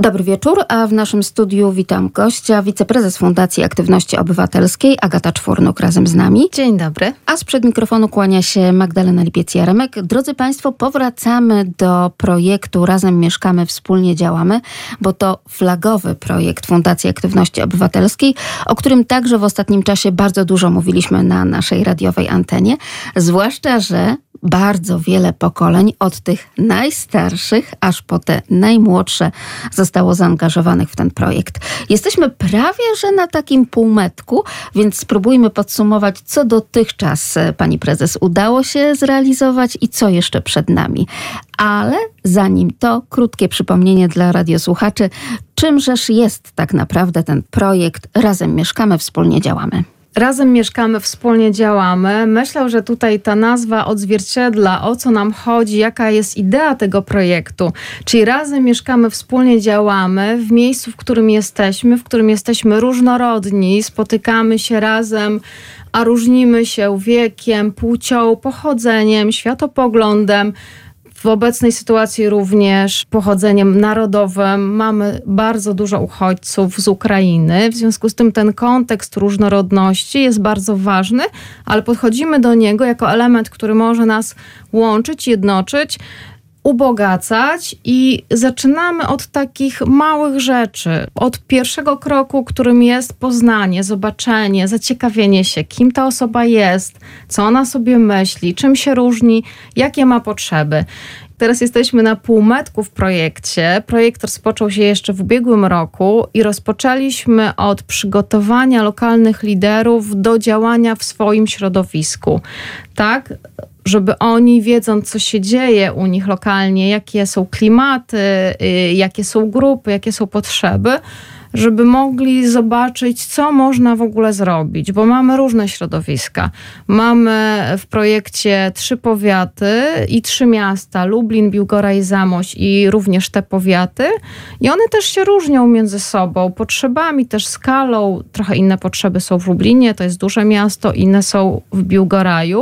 Dobry wieczór, a w naszym studiu witam gościa, wiceprezes Fundacji Aktywności Obywatelskiej Agata Czwornuk razem z nami. Dzień dobry. A sprzed mikrofonu kłania się Magdalena Lipiec-Jaremek. Drodzy Państwo, powracamy do projektu Razem Mieszkamy, Wspólnie Działamy, bo to flagowy projekt Fundacji Aktywności Obywatelskiej, o którym także w ostatnim czasie bardzo dużo mówiliśmy na naszej radiowej antenie, zwłaszcza, że bardzo wiele pokoleń, od tych najstarszych aż po te najmłodsze, zostało zaangażowanych w ten projekt. Jesteśmy prawie że na takim półmetku, więc spróbujmy podsumować, co dotychczas, pani prezes, udało się zrealizować i co jeszcze przed nami. Ale zanim to, krótkie przypomnienie dla radiosłuchaczy, czymżeż jest tak naprawdę ten projekt Razem Mieszkamy, Wspólnie Działamy. Razem mieszkamy, wspólnie działamy. Myślę, że tutaj ta nazwa odzwierciedla, o co nam chodzi, jaka jest idea tego projektu. Czyli razem mieszkamy, wspólnie działamy w miejscu, w którym jesteśmy różnorodni, spotykamy się razem, a różnimy się wiekiem, płcią, pochodzeniem, światopoglądem. W obecnej sytuacji również pochodzeniem narodowym. Mamy bardzo dużo uchodźców z Ukrainy. W związku z tym ten kontekst różnorodności jest bardzo ważny, ale podchodzimy do niego jako element, który może nas łączyć, jednoczyć, ubogacać i zaczynamy od takich małych rzeczy. Od pierwszego kroku, którym jest poznanie, zobaczenie, zaciekawienie się, kim ta osoba jest, co ona sobie myśli, czym się różni, jakie ma potrzeby. Teraz jesteśmy na półmetku w projekcie. Projekt rozpoczął się jeszcze w ubiegłym roku i rozpoczęliśmy od przygotowania lokalnych liderów do działania w swoim środowisku. Tak, żeby oni, wiedząc, co się dzieje u nich lokalnie, jakie są klimaty, jakie są grupy, jakie są potrzeby, żeby mogli zobaczyć, co można w ogóle zrobić, bo mamy różne środowiska. Mamy w projekcie 3 powiaty i 3 miasta, Lublin, Biłgora i Zamość, i również te powiaty. I one też się różnią między sobą, potrzebami, też skalą. Trochę inne potrzeby są w Lublinie, to jest duże miasto, inne są w Biłgoraju,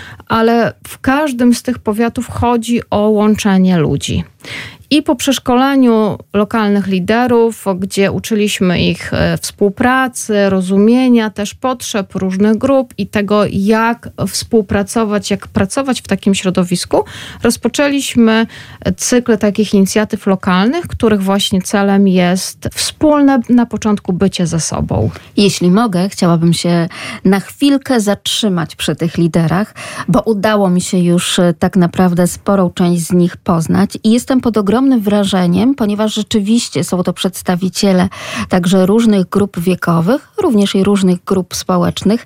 ale w każdym z tych powiatów chodzi o łączenie ludzi. I po przeszkoleniu lokalnych liderów, gdzie uczyliśmy ich współpracy, rozumienia też potrzeb różnych grup i tego, jak współpracować, jak pracować w takim środowisku, rozpoczęliśmy cykl takich inicjatyw lokalnych, których właśnie celem jest wspólne na początku bycie ze sobą. Jeśli mogę, chciałabym się na chwilkę zatrzymać przy tych liderach, bo udało mi się już tak naprawdę sporą część z nich poznać i jestem pod ogromnym wrażeniem, ponieważ rzeczywiście są to przedstawiciele także różnych grup wiekowych, również i różnych grup społecznych,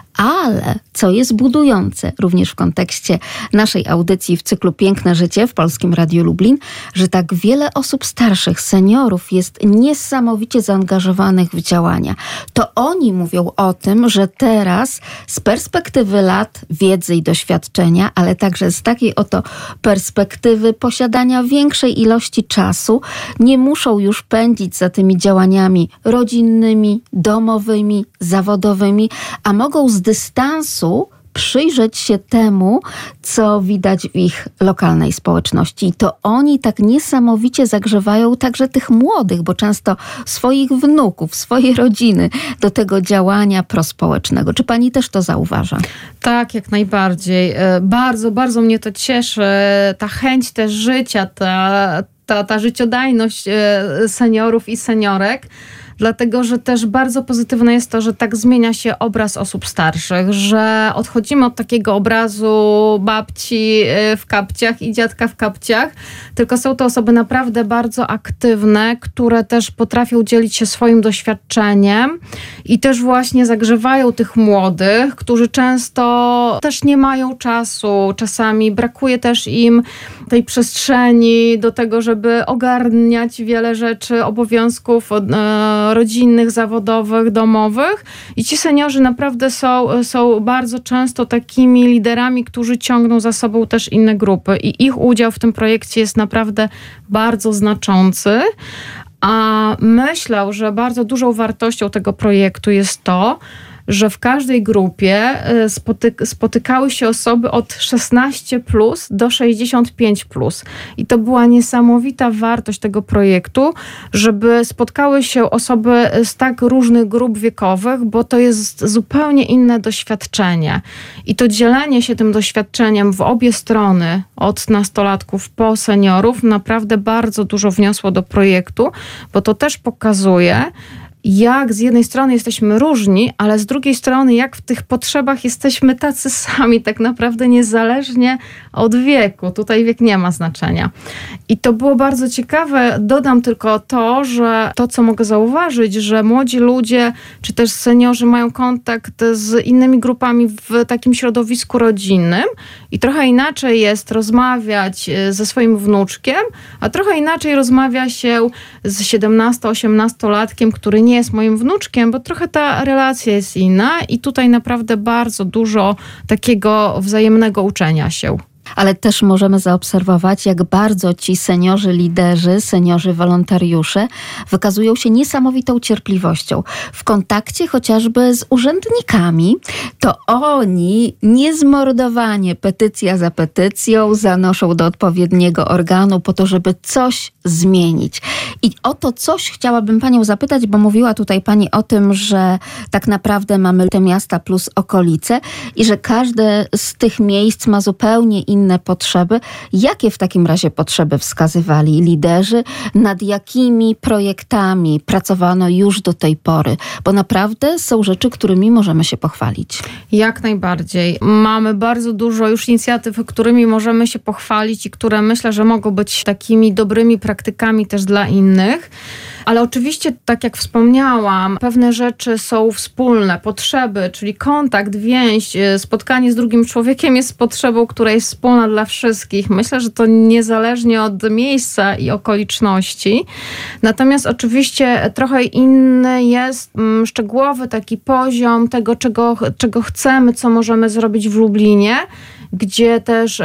ale co jest budujące również w kontekście naszej audycji w cyklu Piękne Życie w Polskim Radiu Lublin, że tak wiele osób starszych, seniorów jest niesamowicie zaangażowanych w działania. To oni mówią o tym, że teraz z perspektywy lat, wiedzy i doświadczenia, ale także z takiej oto perspektywy posiadania większej ilości czasu, nie muszą już pędzić za tymi działaniami rodzinnymi, domowymi, zawodowymi, a mogą z dystansu przyjrzeć się temu, co widać w ich lokalnej społeczności. I to oni tak niesamowicie zagrzewają także tych młodych, bo często swoich wnuków, swoje rodziny do tego działania prospołecznego. Czy pani też to zauważa? Tak, jak najbardziej. Bardzo, bardzo mnie to cieszy. Ta chęć też życia, ta życiodajność seniorów i seniorek. Dlatego, że też bardzo pozytywne jest to, że tak zmienia się obraz osób starszych, że odchodzimy od takiego obrazu babci w kapciach i dziadka w kapciach, tylko są to osoby naprawdę bardzo aktywne, które też potrafią dzielić się swoim doświadczeniem i też właśnie zagrzewają tych młodych, którzy często też nie mają czasu, czasami brakuje też im tej przestrzeni do tego, żeby ogarniać wiele rzeczy, obowiązków rodzinnych, zawodowych, domowych. I ci seniorzy naprawdę są bardzo często takimi liderami, którzy ciągną za sobą też inne grupy. I ich udział w tym projekcie jest naprawdę bardzo znaczący. A myślę, że bardzo dużą wartością tego projektu jest to, że w każdej grupie spotykały się osoby od 16 plus do 65 plus. I to była niesamowita wartość tego projektu, żeby spotkały się osoby z tak różnych grup wiekowych, bo to jest zupełnie inne doświadczenie. I to dzielenie się tym doświadczeniem w obie strony, od nastolatków po seniorów, naprawdę bardzo dużo wniosło do projektu, bo to też pokazuje, jak z jednej strony jesteśmy różni, ale z drugiej strony jak w tych potrzebach jesteśmy tacy sami, tak naprawdę niezależnie od wieku. Tutaj wiek nie ma znaczenia. I to było bardzo ciekawe. Dodam tylko to, że to, co mogę zauważyć, że młodzi ludzie, czy też seniorzy mają kontakt z innymi grupami w takim środowisku rodzinnym i trochę inaczej jest rozmawiać ze swoim wnuczkiem, a trochę inaczej rozmawia się z 17-18-latkiem, który nie jest moim wnuczkiem, bo trochę ta relacja jest inna i tutaj naprawdę bardzo dużo takiego wzajemnego uczenia się. Ale też możemy zaobserwować, jak bardzo ci seniorzy liderzy, seniorzy wolontariusze wykazują się niesamowitą cierpliwością. W kontakcie chociażby z urzędnikami, to oni niezmordowanie, petycja za petycją, zanoszą do odpowiedniego organu po to, żeby coś zmienić. I o to coś chciałabym panią zapytać, bo mówiła tutaj pani o tym, że tak naprawdę mamy te miasta plus okolice i że każde z tych miejsc ma zupełnie inne potrzeby. Jakie w takim razie potrzeby wskazywali liderzy? Nad jakimi projektami pracowano już do tej pory? Bo naprawdę są rzeczy, którymi możemy się pochwalić. Jak najbardziej. Mamy bardzo dużo już inicjatyw, którymi możemy się pochwalić i które myślę, że mogą być takimi dobrymi praktykami też dla innych. Ale oczywiście, tak jak wspomniałam, pewne rzeczy są wspólne, potrzeby, czyli kontakt, więź, spotkanie z drugim człowiekiem jest potrzebą, która jest wspólna dla wszystkich. Myślę, że to niezależnie od miejsca i okoliczności. Natomiast oczywiście trochę inny jest szczegółowy taki poziom tego, czego chcemy, co możemy zrobić w Lublinie, gdzie też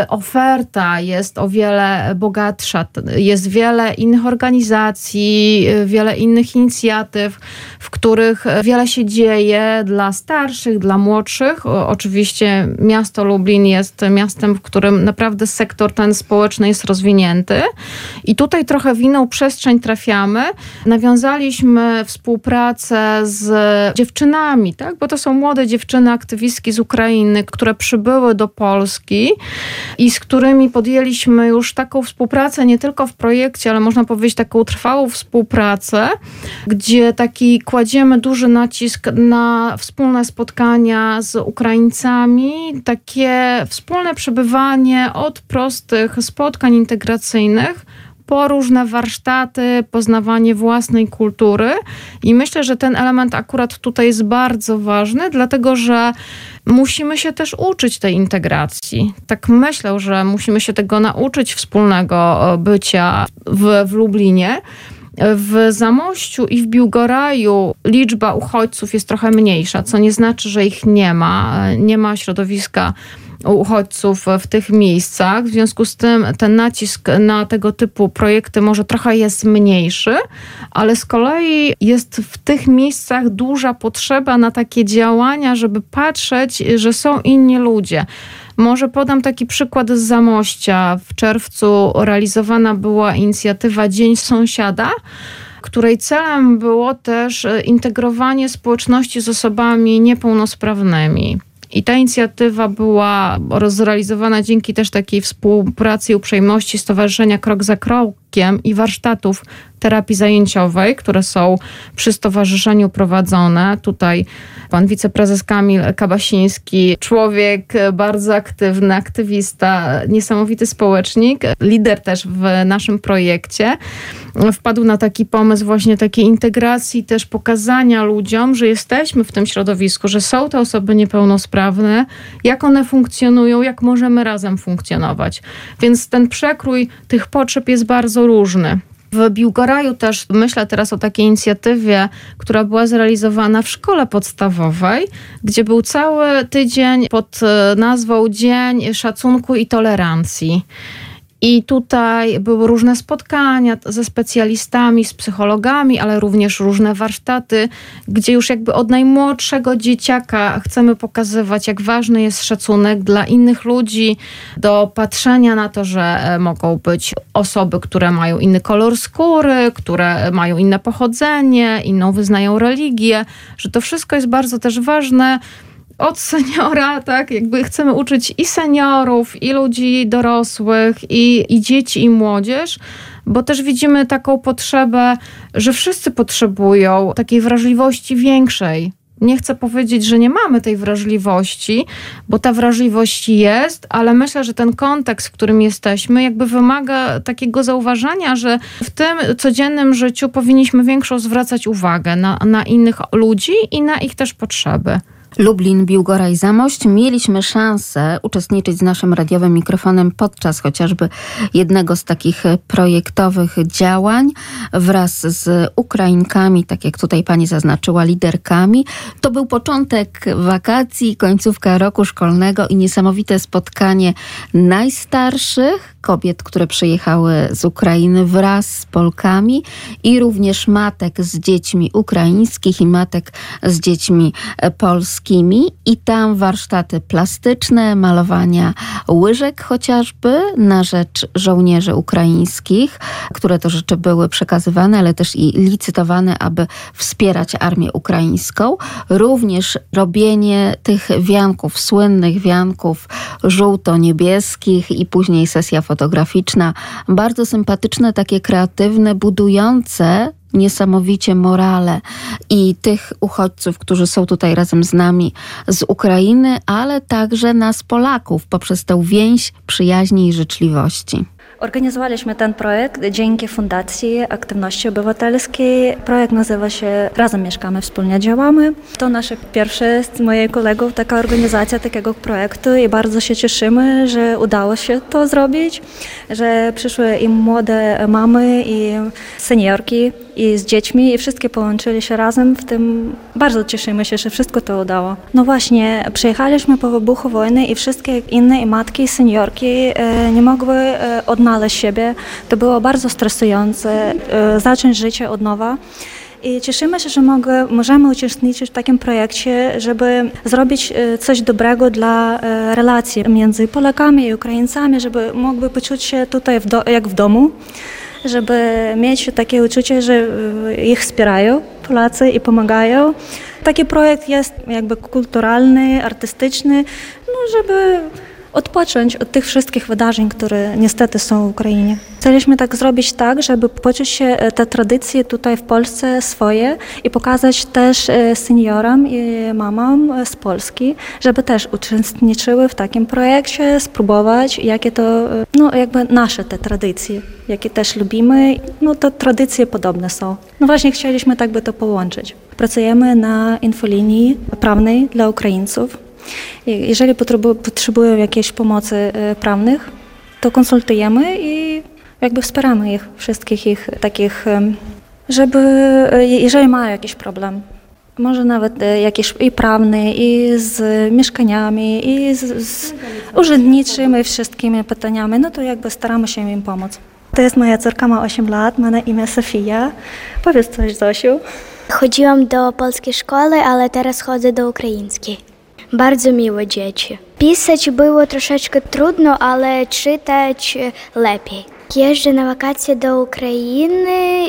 oferta jest o wiele bogatsza. Jest wiele innych organizacji, wiele innych inicjatyw, w których wiele się dzieje dla starszych, dla młodszych. Oczywiście miasto Lublin jest miastem, w którym naprawdę sektor ten społeczny jest rozwinięty. I tutaj trochę w inną przestrzeń trafiamy. Nawiązaliśmy współpracę z dziewczynami, tak? Bo to są młode dziewczyny, aktywistki z Ukrainy, które przybyły do Polski i z którymi podjęliśmy już taką współpracę nie tylko w projekcie, ale można powiedzieć taką trwałą współpracę, gdzie taki kładziemy duży nacisk na wspólne spotkania z Ukraińcami, takie wspólne przebywanie od prostych spotkań integracyjnych po różne warsztaty, poznawanie własnej kultury i myślę, że ten element akurat tutaj jest bardzo ważny, dlatego że musimy się też uczyć tej integracji. Tak myślę, że musimy się tego nauczyć, wspólnego bycia w Lublinie. W Zamościu i w Biłgoraju liczba uchodźców jest trochę mniejsza, co nie znaczy, że ich nie ma. Nie ma środowiska uchodźców w tych miejscach. W związku z tym ten nacisk na tego typu projekty może trochę jest mniejszy, ale z kolei jest w tych miejscach duża potrzeba na takie działania, żeby patrzeć, że są inni ludzie. Może podam taki przykład z Zamościa. W czerwcu realizowana była inicjatywa Dzień Sąsiada, której celem było też integrowanie społeczności z osobami niepełnosprawnymi. I ta inicjatywa była zrealizowana dzięki też takiej współpracy i uprzejmości Stowarzyszenia Krok za Krokiem i warsztatów terapii zajęciowej, które są przy stowarzyszeniu prowadzone. Tutaj pan wiceprezes Kamil Kabasiński, człowiek bardzo aktywny, aktywista, niesamowity społecznik, lider też w naszym projekcie, wpadł na taki pomysł właśnie takiej integracji, też pokazania ludziom, że jesteśmy w tym środowisku, że są te osoby niepełnosprawne, jak one funkcjonują, jak możemy razem funkcjonować. Więc ten przekrój tych potrzeb jest bardzo różny. W Biłgoraju też myślę teraz o takiej inicjatywie, która była zrealizowana w szkole podstawowej, gdzie był cały tydzień pod nazwą Dzień Szacunku i Tolerancji. I tutaj były różne spotkania ze specjalistami, z psychologami, ale również różne warsztaty, gdzie już jakby od najmłodszego dzieciaka chcemy pokazywać, jak ważny jest szacunek dla innych ludzi, do patrzenia na to, że mogą być osoby, które mają inny kolor skóry, które mają inne pochodzenie, inną wyznają religię, że to wszystko jest bardzo też ważne od seniora, tak? Jakby chcemy uczyć i seniorów, i ludzi dorosłych, i dzieci, i młodzież, bo też widzimy taką potrzebę, że wszyscy potrzebują takiej wrażliwości większej. Nie chcę powiedzieć, że nie mamy tej wrażliwości, bo ta wrażliwość jest, ale myślę, że ten kontekst, w którym jesteśmy, jakby wymaga takiego zauważania, że w tym codziennym życiu powinniśmy większą zwracać uwagę na innych ludzi i na ich też potrzeby. Lublin, Biłgora i Zamość. Mieliśmy szansę uczestniczyć z naszym radiowym mikrofonem podczas chociażby jednego z takich projektowych działań wraz z Ukrainkami, tak jak tutaj pani zaznaczyła, liderkami. To był początek wakacji, końcówka roku szkolnego i niesamowite spotkanie najstarszych kobiet, które przyjechały z Ukrainy wraz z Polkami i również matek z dziećmi ukraińskich i matek z dziećmi polskimi. I tam warsztaty plastyczne, malowania łyżek chociażby na rzecz żołnierzy ukraińskich, które to rzeczy były przekazywane, ale też i licytowane, aby wspierać armię ukraińską. Również robienie tych wianków, słynnych wianków żółto-niebieskich i później sesja fotograficzna. Bardzo sympatyczne, takie kreatywne, budujące niesamowicie morale i tych uchodźców, którzy są tutaj razem z nami z Ukrainy, ale także nas Polaków poprzez tę więź przyjaźni i życzliwości. Organizowaliśmy ten projekt dzięki Fundacji Aktywności Obywatelskiej. Projekt nazywa się Razem Mieszkamy, Wspólnie Działamy. To nasze pierwsze z moich kolegów taka organizacja takiego projektu i bardzo się cieszymy, że udało się to zrobić, że przyszły im młode mamy i seniorki i z dziećmi i wszystkie połączyli się razem w tym. Bardzo cieszymy się, że wszystko to udało. No właśnie, przyjechaliśmy po wybuchu wojny i wszystkie inne i matki, i seniorki nie mogły odnaleźć siebie. To było bardzo stresujące, zacząć życie od nowa. I cieszymy się, że możemy uczestniczyć w takim projekcie, żeby zrobić coś dobrego dla relacji między Polakami i Ukraińcami, żeby mogły poczuć się tutaj jak w domu, żeby mieć takie uczucie, że ich wspierają Polacy i pomagają. Taki projekt jest jakby kulturalny, artystyczny, żeby odpocząć od tych wszystkich wydarzeń, które niestety są w Ukrainie. Chcieliśmy tak zrobić tak, żeby poczuć się te tradycje tutaj w Polsce swoje i pokazać też seniorom i mamom z Polski, żeby też uczestniczyły w takim projekcie, spróbować, jakie to, jakby nasze te tradycje, jakie też lubimy, te tradycje podobne są. Właśnie chcieliśmy tak by to połączyć. Pracujemy na infolinii prawnej dla Ukraińców. Jeżeli potrzebują jakiejś pomocy prawnych, to konsultujemy i jakby wspieramy ich, wszystkich ich takich, żeby jeżeli mają jakiś problem, może nawet jakiś i prawny, i z mieszkaniami, i z urzędniczymi wszystkimi pytaniami, to jakby staramy się im pomóc. To jest moja córka, ma 8 lat, ma na imię Sofia. Powiedz coś, Zosiu. Chodziłam do polskiej szkoły, ale teraz chodzę do ukraińskiej. Bardzo miłe dzieci. Pisać było troszeczkę trudno, ale czytać lepiej. Jeżdżę na wakacje do Ukrainy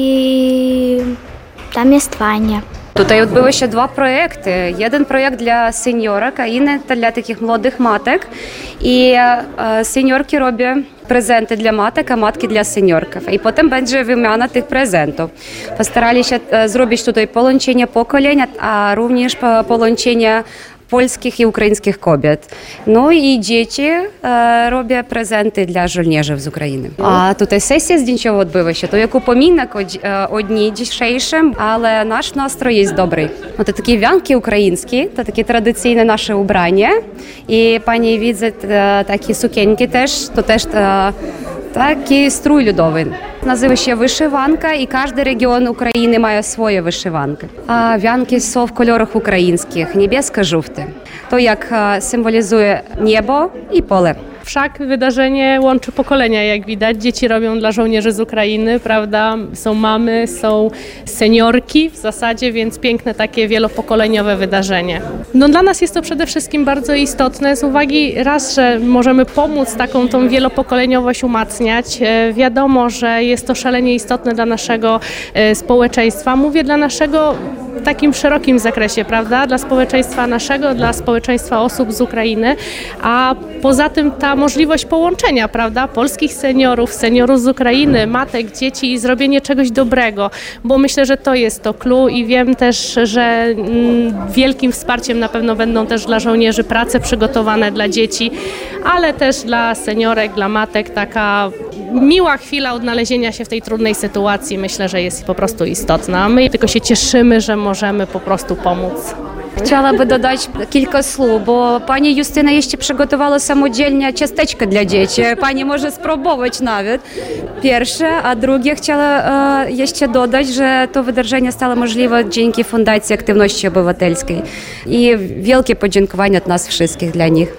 i tam jest fajnie. Tutaj odbyły się 2 projekty. Jeden projekt dla seniorek, a inny dla takich młodych matek. I seniorki robią prezenty dla matek, a matki dla seniorków. I potem będzie wymiana tych prezentów. Postarali się zrobić tutaj połączenie pokoleń, a również połączenie polskich i ukraińskich kobiet. I dzieci robią prezenty dla żołnierzy z Ukrainy. A tutaj sesja zdjęciowa odbywa się, to jak upominek o dniu dzisiejszym, ale nasz nastrój jest dobry. To takie wianki ukraińskie, to takie tradycyjne nasze ubranie. I pani widzę takie sukienki też, to też taki strój ludowy. Nazywa się wyszywanka i każdy region Ukrainy ma swoją wyszywankę. A wianki są w kolorach ukraińskich, niebiesko-żółte. To jak symbolizuje niebo i pole. Wszak wydarzenie łączy pokolenia, jak widać. Dzieci robią dla żołnierzy z Ukrainy, prawda? Są mamy, są seniorki w zasadzie, więc piękne takie wielopokoleniowe wydarzenie. No dla nas jest to przede wszystkim bardzo istotne z uwagi raz, że możemy pomóc tą wielopokoleniowość umacniać. Wiadomo, że jest to szalenie istotne dla naszego społeczeństwa. Mówię dla naszego w takim szerokim zakresie, prawda? Dla społeczeństwa naszego, dla społeczeństwa osób z Ukrainy, a poza tym ta możliwość połączenia, prawda? Polskich seniorów z Ukrainy, matek, dzieci i zrobienie czegoś dobrego, bo myślę, że to jest to clue i wiem też, że wielkim wsparciem na pewno będą też dla żołnierzy prace przygotowane dla dzieci, ale też dla seniorek, dla matek taka miła chwila odnalezienia się w tej trudnej sytuacji, myślę, że jest po prostu istotna. My tylko się cieszymy, że możemy po prostu pomóc. Chciałaby dodać kilka słów, bo pani Justyna jeszcze przygotowała samodzielnie ciasteczka dla dzieci. Pani może spróbować nawet. Pierwsze, a drugie chciała jeszcze dodać, że to wydarzenie stało możliwe dzięki Fundacji Aktywności Obywatelskiej. I wielkie podziękowanie od nas wszystkich dla nich.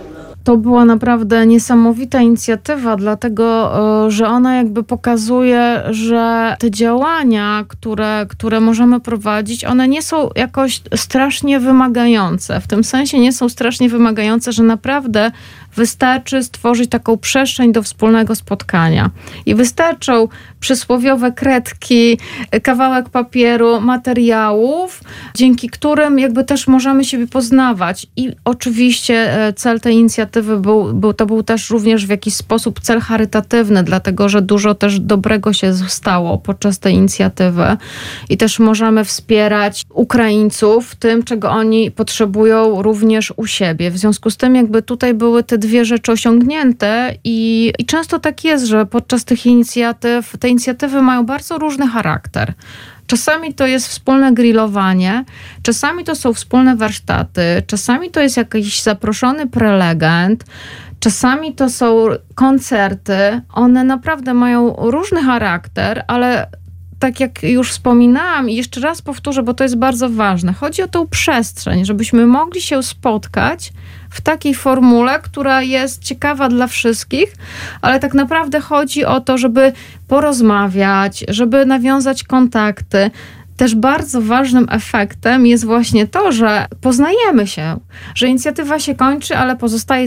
To była naprawdę niesamowita inicjatywa, dlatego, że ona jakby pokazuje, że te działania, które możemy prowadzić, one nie są jakoś strasznie wymagające. W tym sensie nie są strasznie wymagające, że naprawdę wystarczy stworzyć taką przestrzeń do wspólnego spotkania. I wystarczą przysłowiowe kredki, kawałek papieru, materiałów, dzięki którym jakby też możemy siebie poznawać. I oczywiście cel tej inicjatywy był też również w jakiś sposób cel charytatywny, dlatego że dużo też dobrego się stało podczas tej inicjatywy. I też możemy wspierać Ukraińców w tym, czego oni potrzebują również u siebie. W związku z tym jakby tutaj były te dwie rzeczy osiągnięte i często tak jest, że podczas tych inicjatyw, te inicjatywy mają bardzo różny charakter. Czasami to jest wspólne grillowanie, czasami to są wspólne warsztaty, czasami to jest jakiś zaproszony prelegent, czasami to są koncerty. One naprawdę mają różny charakter, ale tak jak już wspominałam i jeszcze raz powtórzę, bo to jest bardzo ważne, chodzi o tą przestrzeń, żebyśmy mogli się spotkać w takiej formule, która jest ciekawa dla wszystkich, ale tak naprawdę chodzi o to, żeby porozmawiać, żeby nawiązać kontakty. Też bardzo ważnym efektem jest właśnie to, że poznajemy się, że inicjatywa się kończy, ale pozostaje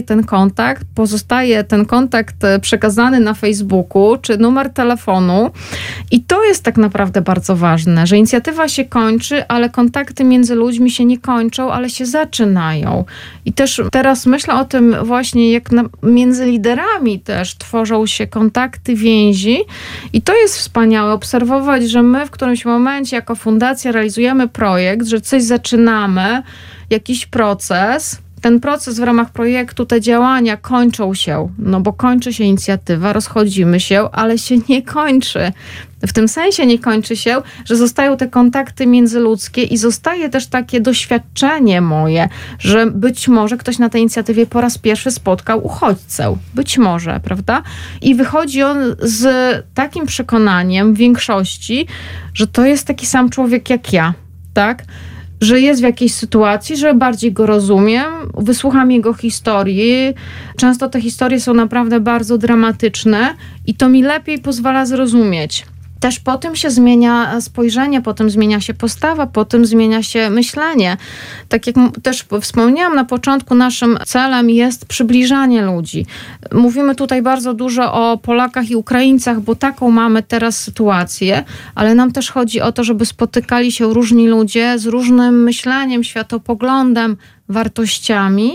ten kontakt przekazany na Facebooku, czy numer telefonu i to jest tak naprawdę bardzo ważne, że inicjatywa się kończy, ale kontakty między ludźmi się nie kończą, ale się zaczynają. I też teraz myślę o tym właśnie, jak między liderami też tworzą się kontakty, więzi i to jest wspaniałe obserwować, że my w którymś momencie jako fundacja realizujemy projekt, że coś zaczynamy, jakiś proces. Ten proces w ramach projektu, te działania kończą się, no bo kończy się inicjatywa, rozchodzimy się, ale się nie kończy. W tym sensie nie kończy się, że zostają te kontakty międzyludzkie i zostaje też takie doświadczenie moje, że być może ktoś na tej inicjatywie po raz pierwszy spotkał uchodźcę. Być może, prawda? I wychodzi on z takim przekonaniem w większości, że to jest taki sam człowiek jak ja, tak? Że jest w jakiejś sytuacji, że bardziej go rozumiem, wysłucham jego historii. Często te historie są naprawdę bardzo dramatyczne i to mi lepiej pozwala zrozumieć. Też po tym się zmienia spojrzenie, potem zmienia się postawa, potem zmienia się myślenie. Tak jak też wspomniałam na początku, naszym celem jest przybliżanie ludzi. Mówimy tutaj bardzo dużo o Polakach i Ukraińcach, bo taką mamy teraz sytuację, ale nam też chodzi o to, żeby spotykali się różni ludzie z różnym myśleniem, światopoglądem, wartościami,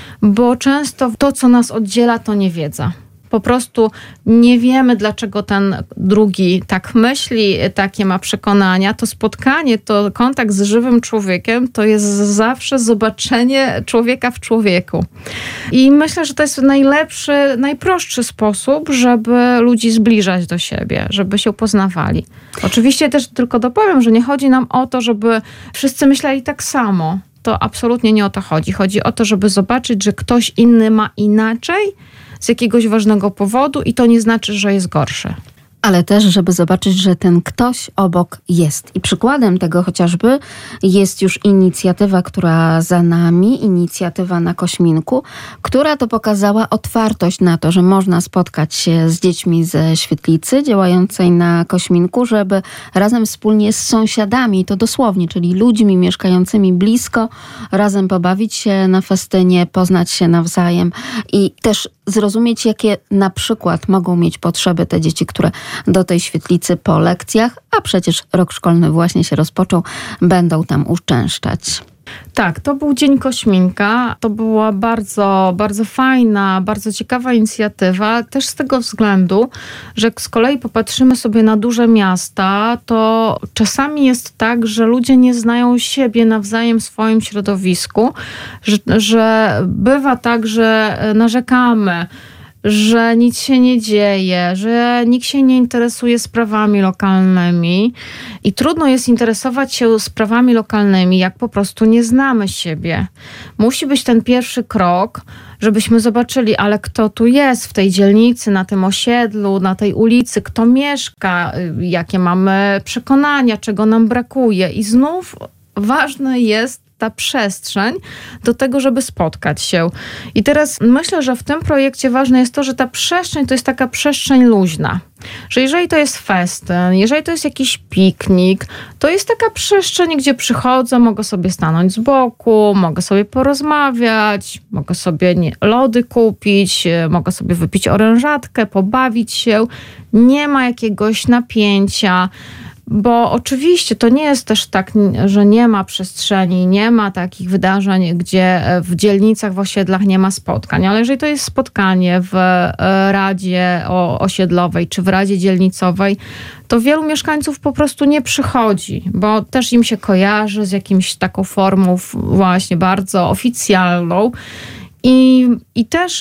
bo często to, co nas oddziela, to niewiedza. Po prostu nie wiemy, dlaczego ten drugi tak myśli, takie ma przekonania. To spotkanie, to kontakt z żywym człowiekiem, to jest zawsze zobaczenie człowieka w człowieku. I myślę, że to jest najlepszy, najprostszy sposób, żeby ludzi zbliżać do siebie, żeby się poznawali. Oczywiście też tylko dopowiem, że nie chodzi nam o to, żeby wszyscy myśleli tak samo. To absolutnie nie o to chodzi. Chodzi o to, żeby zobaczyć, że ktoś inny ma inaczej, z jakiegoś ważnego powodu i to nie znaczy, że jest gorszy. ale też, żeby zobaczyć, że ten ktoś obok jest. I przykładem tego chociażby jest już inicjatywa, która za nami, inicjatywa na Kośminku, która to pokazała otwartość na to, że można spotkać się z dziećmi ze świetlicy działającej na Kośminku, żeby razem wspólnie z sąsiadami, to dosłownie, czyli ludźmi mieszkającymi blisko, razem pobawić się na festynie, poznać się nawzajem i też zrozumieć, jakie na przykład mogą mieć potrzeby te dzieci, które do tej świetlicy po lekcjach, a przecież rok szkolny właśnie się rozpoczął, będą tam uczęszczać. Tak, to był Dzień Kośminka. To była bardzo, bardzo fajna, bardzo ciekawa inicjatywa. Też z tego względu, że jak z kolei popatrzymy sobie na duże miasta, to czasami jest tak, że ludzie nie znają siebie nawzajem w swoim środowisku, że bywa tak, że narzekamy, że nic się nie dzieje, że nikt się nie interesuje sprawami lokalnymi i trudno jest interesować się sprawami lokalnymi, jak po prostu nie znamy siebie. Musi być ten pierwszy krok, żebyśmy zobaczyli, ale kto tu jest w tej dzielnicy, na tym osiedlu, na tej ulicy, kto mieszka, jakie mamy przekonania, czego nam brakuje. I znów ważne jest ta przestrzeń do tego, żeby spotkać się. I teraz myślę, że w tym projekcie ważne jest to, że ta przestrzeń to jest taka przestrzeń luźna. Że jeżeli to jest festyn, jeżeli to jest jakiś piknik, to jest taka przestrzeń, gdzie przychodzę, mogę sobie stanąć z boku, mogę sobie porozmawiać, mogę sobie lody kupić, mogę sobie wypić orężatkę, pobawić się. Nie ma jakiegoś napięcia. Bo oczywiście to nie jest też tak, że nie ma przestrzeni, nie ma takich wydarzeń, gdzie w dzielnicach, w osiedlach nie ma spotkań. Ale jeżeli to jest spotkanie w Radzie Osiedlowej czy w Radzie Dzielnicowej, to wielu mieszkańców po prostu nie przychodzi, bo też im się kojarzy z jakimś taką formą właśnie bardzo oficjalną. I też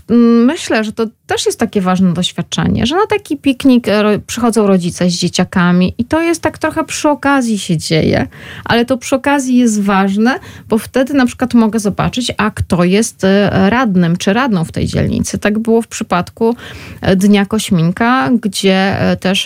myślę, że to też jest takie ważne doświadczenie, że na taki piknik przychodzą rodzice z dzieciakami i to jest tak trochę przy okazji się dzieje, ale to przy okazji jest ważne, bo wtedy na przykład mogę zobaczyć, a kto jest radnym czy radną w tej dzielnicy. Tak było w przypadku Dnia Kośminka, gdzie też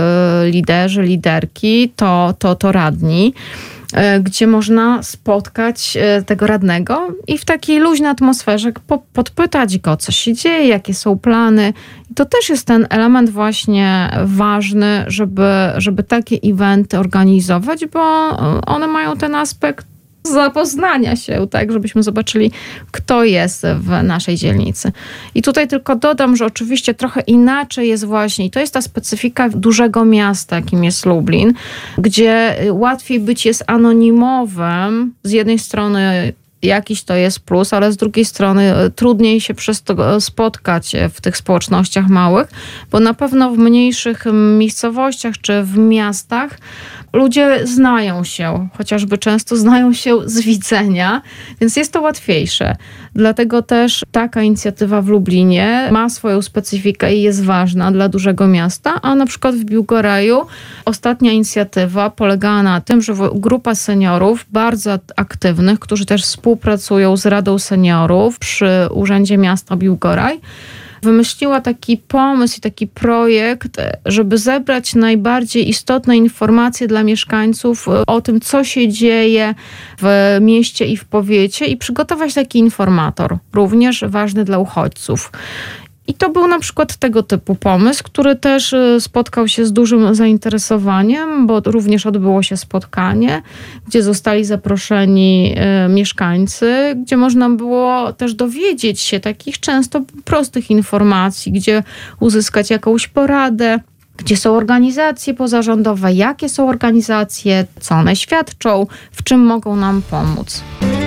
liderzy, liderki to radni, gdzie można spotkać tego radnego i w takiej luźnej atmosferze podpytać go, co się dzieje, jakie są plany. I to też jest ten element właśnie ważny, żeby takie eventy organizować, bo one mają ten aspekt zapoznania się, tak, żebyśmy zobaczyli, kto jest w naszej dzielnicy. I tutaj tylko dodam, że oczywiście trochę inaczej jest właśnie, i to jest ta specyfika dużego miasta, jakim jest Lublin, gdzie łatwiej być jest anonimowym. Z jednej strony jakiś to jest plus, ale z drugiej strony trudniej się przez to spotkać w tych społecznościach małych, bo na pewno w mniejszych miejscowościach czy w miastach ludzie znają się, chociażby często znają się z widzenia, więc jest to łatwiejsze. Dlatego też taka inicjatywa w Lublinie ma swoją specyfikę i jest ważna dla dużego miasta, a na przykład w Biłgoraju ostatnia inicjatywa polegała na tym, że grupa seniorów bardzo aktywnych, którzy też współpracują z Radą Seniorów przy Urzędzie Miasta Biłgoraj, wymyśliła taki pomysł i taki projekt, żeby zebrać najbardziej istotne informacje dla mieszkańców o tym, co się dzieje w mieście i w powiecie i przygotować taki informator, również ważny dla uchodźców. I to był na przykład tego typu pomysł, który też spotkał się z dużym zainteresowaniem, bo również odbyło się spotkanie, gdzie zostali zaproszeni mieszkańcy, gdzie można było też dowiedzieć się takich często prostych informacji, gdzie uzyskać jakąś poradę, gdzie są organizacje pozarządowe, jakie są organizacje, co one świadczą, w czym mogą nam pomóc.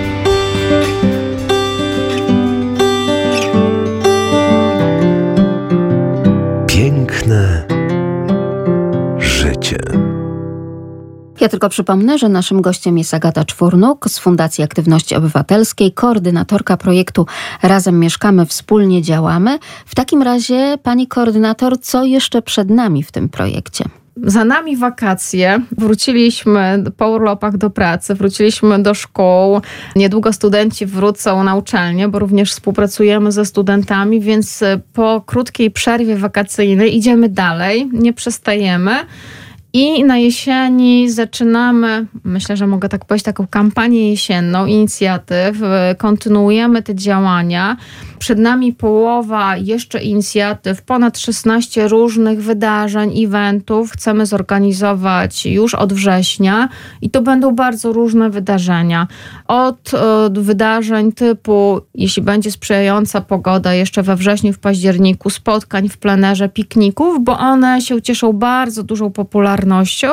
Piękne życie. Ja tylko przypomnę, że naszym gościem jest Agata Czwórnuk z Fundacji Aktywności Obywatelskiej, koordynatorka projektu Razem Mieszkamy, Wspólnie Działamy. W takim razie, pani koordynator, co jeszcze przed nami w tym projekcie? za nami wakacje, wróciliśmy po urlopach do pracy, wróciliśmy do szkół. Niedługo studenci wrócą na uczelnię, bo również współpracujemy ze studentami, więc po krótkiej przerwie wakacyjnej idziemy dalej, nie przestajemy. I na jesieni zaczynamy, myślę, że mogę tak powiedzieć, taką kampanię jesienną inicjatyw. Kontynuujemy te działania. Przed nami połowa jeszcze inicjatyw, ponad 16 różnych wydarzeń, eventów chcemy zorganizować już od września i to będą bardzo różne wydarzenia. Od wydarzeń typu, jeśli będzie sprzyjająca pogoda jeszcze we wrześniu, w październiku, spotkań w plenerze, pikników, bo one się cieszą bardzo dużą popularnością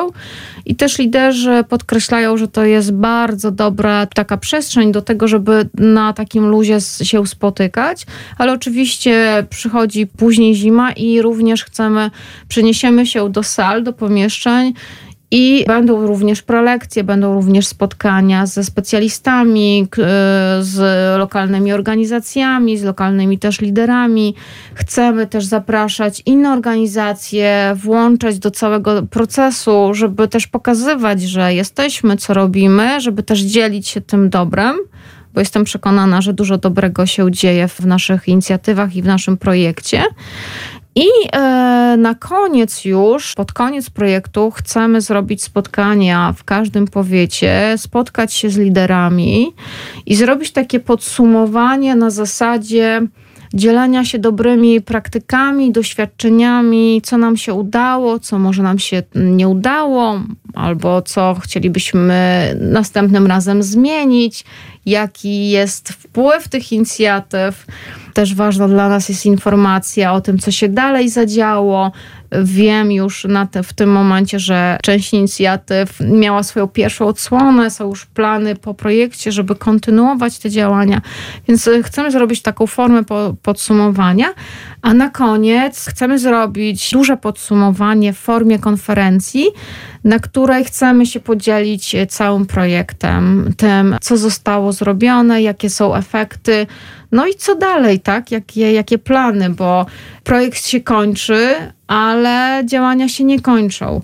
i też liderzy podkreślają, że to jest bardzo dobra taka przestrzeń do tego, żeby na takim luzie się spotykać, ale oczywiście przychodzi później zima i również przeniesiemy się do sal, do pomieszczeń i będą również prelekcje, będą również spotkania ze specjalistami, z lokalnymi organizacjami, z lokalnymi też liderami. Chcemy też zapraszać inne organizacje, włączać do całego procesu, żeby też pokazywać, że jesteśmy, co robimy, żeby też dzielić się tym dobrem, bo jestem przekonana, że dużo dobrego się dzieje w naszych inicjatywach i w naszym projekcie. I na koniec już, pod koniec projektu chcemy zrobić spotkania w każdym powiecie, spotkać się z liderami i zrobić takie podsumowanie na zasadzie dzielenia się dobrymi praktykami, doświadczeniami, co nam się udało, co może nam się nie udało, albo co chcielibyśmy następnym razem zmienić, jaki jest wpływ tych inicjatyw. Też ważna dla nas jest informacja o tym, co się dalej zadziało. Wiem już w tym momencie, że część inicjatyw miała swoją pierwszą odsłonę, są już plany po projekcie, żeby kontynuować te działania. Więc chcemy zrobić taką formę podsumowania, a na koniec chcemy zrobić duże podsumowanie w formie konferencji, na której chcemy się podzielić całym projektem, tym, co zostało zrobione, jakie są efekty, no i co dalej, tak? Jakie plany, projekt się kończy, ale działania się nie kończą.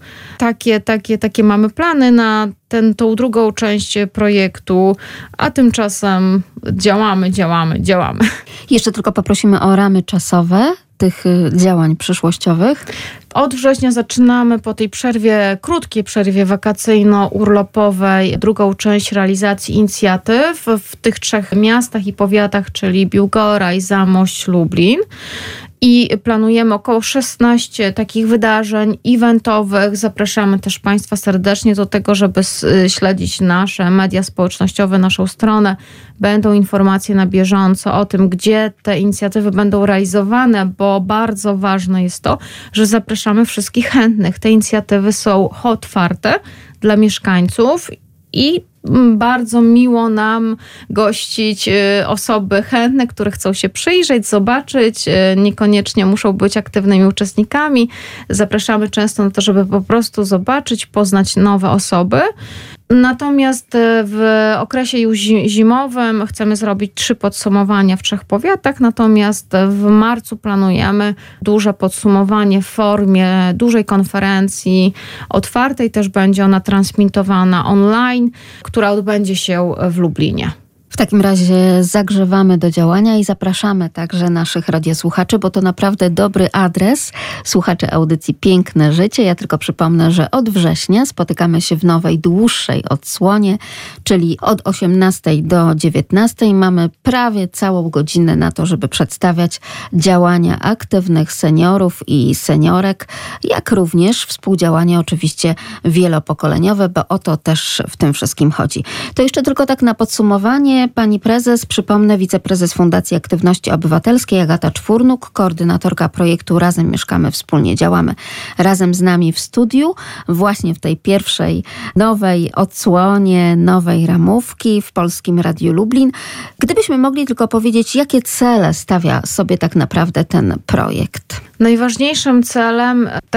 Takie mamy plany na tą drugą część projektu, a tymczasem działamy. Jeszcze tylko poprosimy o ramy czasowe tych działań przyszłościowych. Od września zaczynamy po tej krótkiej przerwie wakacyjno-urlopowej drugą część realizacji inicjatyw w tych 3 miastach i powiatach, czyli Biłgoraj, Zamość, Lublin. I planujemy około 16 takich wydarzeń eventowych. Zapraszamy też Państwa serdecznie do tego, żeby śledzić nasze media społecznościowe, naszą stronę. Będą informacje na bieżąco o tym, gdzie te inicjatywy będą realizowane, bo bardzo ważne jest to, że zapraszamy wszystkich chętnych. Te inicjatywy są otwarte dla mieszkańców i bardzo miło nam gościć osoby chętne, które chcą się przyjrzeć, zobaczyć. Niekoniecznie muszą być aktywnymi uczestnikami. Zapraszamy często na to, żeby po prostu zobaczyć, poznać nowe osoby. Natomiast w okresie już zimowym chcemy zrobić 3 podsumowania w 3 powiatach, natomiast w marcu planujemy duże podsumowanie w formie dużej konferencji otwartej. Też będzie ona transmitowana online, która odbędzie się w Lublinie. W takim razie zagrzewamy do działania i zapraszamy także naszych radiosłuchaczy, bo to naprawdę dobry adres. Słuchacze audycji Piękne Życie. Ja tylko przypomnę, że od września spotykamy się w nowej, dłuższej odsłonie, czyli od 18 do 19. Mamy prawie całą godzinę na to, żeby przedstawiać działania aktywnych seniorów i seniorek, jak również współdziałanie oczywiście wielopokoleniowe, bo o to też w tym wszystkim chodzi. To jeszcze tylko tak na podsumowanie. Pani prezes, przypomnę, wiceprezes Fundacji Aktywności Obywatelskiej Agata Czwórnuk, koordynatorka projektu Razem Mieszkamy, Wspólnie Działamy, razem z nami w studiu, właśnie w tej pierwszej nowej odsłonie, nowej ramówki w Polskim Radiu Lublin. Gdybyśmy mogli tylko powiedzieć, jakie cele stawia sobie tak naprawdę ten projekt? Najważniejszym celem, tak w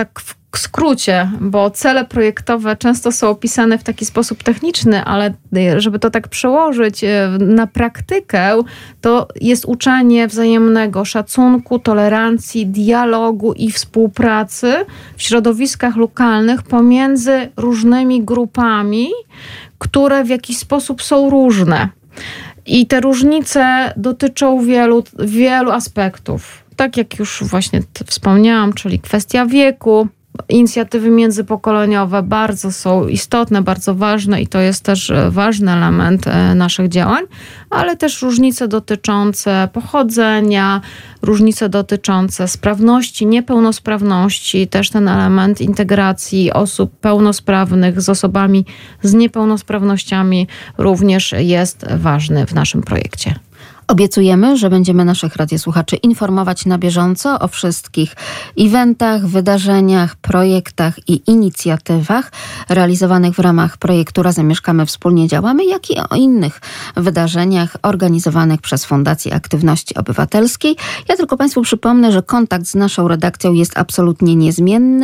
w skrócie, bo cele projektowe często są opisane w taki sposób techniczny, ale żeby to tak przełożyć na praktykę, to jest uczenie wzajemnego szacunku, tolerancji, dialogu i współpracy w środowiskach lokalnych pomiędzy różnymi grupami, które w jakiś sposób są różne. I te różnice dotyczą wielu aspektów. Tak jak już właśnie wspomniałam, czyli kwestia wieku, inicjatywy międzypokoleniowe bardzo są istotne, bardzo ważne i to jest też ważny element naszych działań, ale też różnice dotyczące pochodzenia, różnice dotyczące sprawności, niepełnosprawności, też ten element integracji osób pełnosprawnych z osobami z niepełnosprawnościami również jest ważny w naszym projekcie. Obiecujemy, że będziemy naszych radiosłuchaczy informować na bieżąco o wszystkich eventach, wydarzeniach, projektach i inicjatywach realizowanych w ramach projektu Razem Mieszkamy, Wspólnie Działamy, jak i o innych wydarzeniach organizowanych przez Fundację Aktywności Obywatelskiej. Ja tylko Państwu przypomnę, że kontakt z naszą redakcją jest absolutnie niezmienny.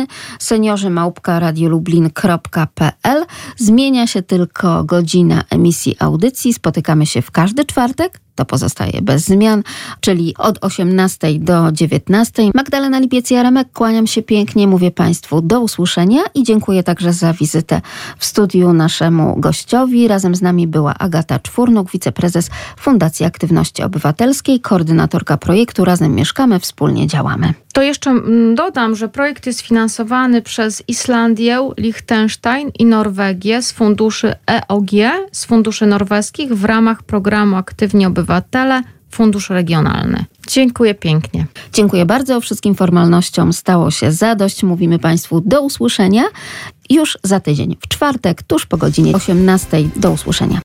seniorzy@radiolublin.pl. Zmienia się tylko godzina emisji audycji. Spotykamy się w każdy czwartek. To pozostaje bez zmian, czyli od 18 do 19. Magdalena Lipiec-Jaremek, kłaniam się pięknie, mówię Państwu do usłyszenia i dziękuję także za wizytę w studiu naszemu gościowi. Razem z nami była Agata Czwórnuk, wiceprezes Fundacji Aktywności Obywatelskiej, koordynatorka projektu Razem Mieszkamy, Wspólnie Działamy. To jeszcze dodam, że projekt jest finansowany przez Islandię, Liechtenstein i Norwegię z funduszy EOG, z funduszy norweskich w ramach programu Aktywni Obywatele, Fundusz Regionalny. Dziękuję pięknie. Dziękuję bardzo. Wszystkim formalnościom stało się zadość. Mówimy Państwu do usłyszenia już za tydzień, w czwartek, tuż po godzinie 18. Do usłyszenia.